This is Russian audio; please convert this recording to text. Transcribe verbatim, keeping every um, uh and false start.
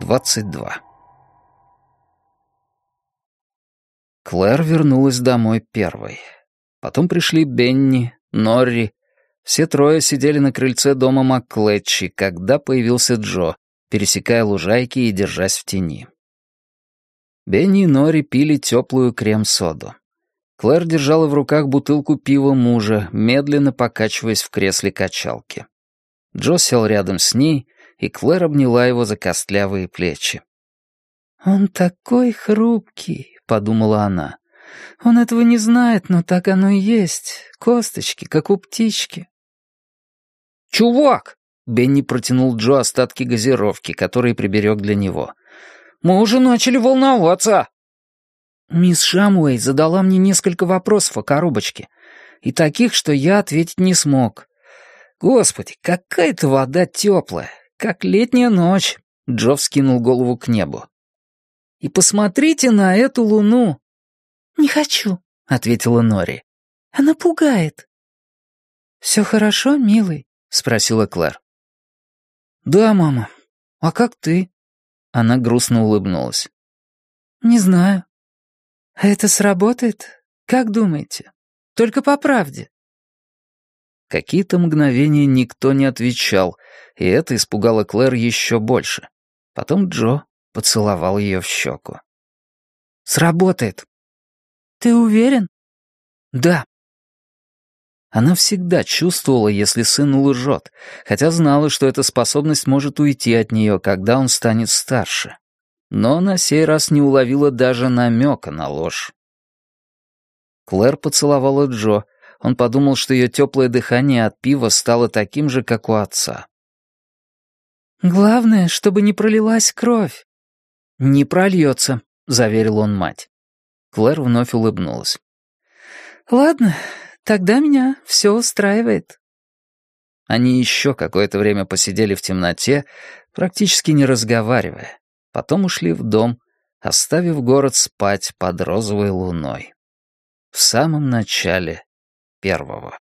двадцать два. Клэр вернулась домой первой. Потом пришли Бенни, Норри. Все трое сидели на крыльце дома МакКлетчи, когда появился Джо, пересекая лужайки и держась в тени. Бенни и Норри пили теплую крем-соду. Клэр держала в руках бутылку пива мужа, медленно покачиваясь в кресле качалки. Джо сел рядом с ней, и Клэр обняла его за костлявые плечи. «Он такой хрупкий», — подумала она. «Он этого не знает, но так оно и есть. Косточки, как у птички». «Чувак!» — Бенни протянул Джо остатки газировки, которые приберег для него. «Мы уже начали волноваться!» «Мисс Шамуэй задала мне несколько вопросов о коробочке, и таких, что я ответить не смог. Господи, какая-то вода теплая, как летняя ночь!» Джо вскинул голову к небу. «И посмотрите на эту луну!» «Не хочу», — ответила Норри. «Она пугает». «Все хорошо, милый?» — спросила Клэр. «Да, мама. А как ты?» Она грустно улыбнулась. «Не знаю. А это сработает? Как думаете? Только по правде». Какие-то мгновения никто не отвечал, и это испугало Клэр еще больше. Потом Джо поцеловал ее в щеку. «Сработает». «Ты уверен?» «Да». Она всегда чувствовала, если сын лжет, хотя знала, что эта способность может уйти от нее, когда он станет старше. Но на сей раз не уловила даже намека на ложь. Клэр поцеловала Джо. Он подумал, что ее теплое дыхание от пива стало таким же, как у отца. «Главное, чтобы не пролилась кровь». «Не прольется», — заверил он мать. Клэр вновь улыбнулась. «Ладно, тогда меня все устраивает». Они еще какое-то время посидели в темноте, практически не разговаривая. Потом ушли в дом, оставив город спать под розовой луной. В самом начале первого.